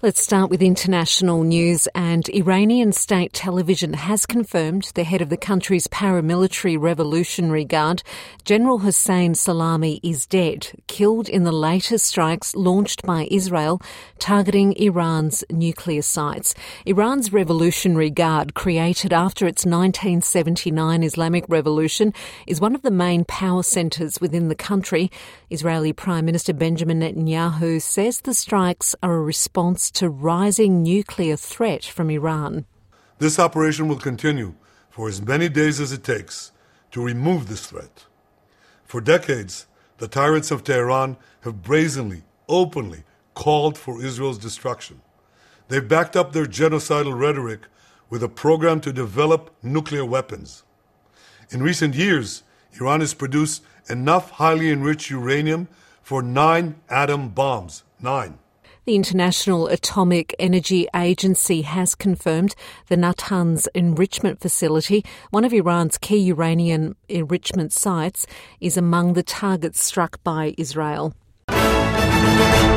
Let's start with international news, and Iranian state television has confirmed the head of the country's paramilitary Revolutionary Guard, General Hossein Salami, is dead, killed in the latest strikes launched by Israel targeting Iran's nuclear sites. Iran's Revolutionary Guard, created after its 1979 Islamic Revolution, is one of the main power centres within the country. Israeli Prime Minister Benjamin Netanyahu says the strikes are a response to rising nuclear threat from Iran. This operation will continue for as many days as it takes to remove this threat. For decades, the tyrants of Tehran have brazenly, openly called for Israel's destruction. They've backed up their genocidal rhetoric with a program to develop nuclear weapons. In recent years, Iran has produced enough highly enriched uranium for 9 atom bombs. 9. The International Atomic Energy Agency has confirmed the Natanz enrichment facility, one of Iran's key uranium enrichment sites, is among the targets struck by Israel.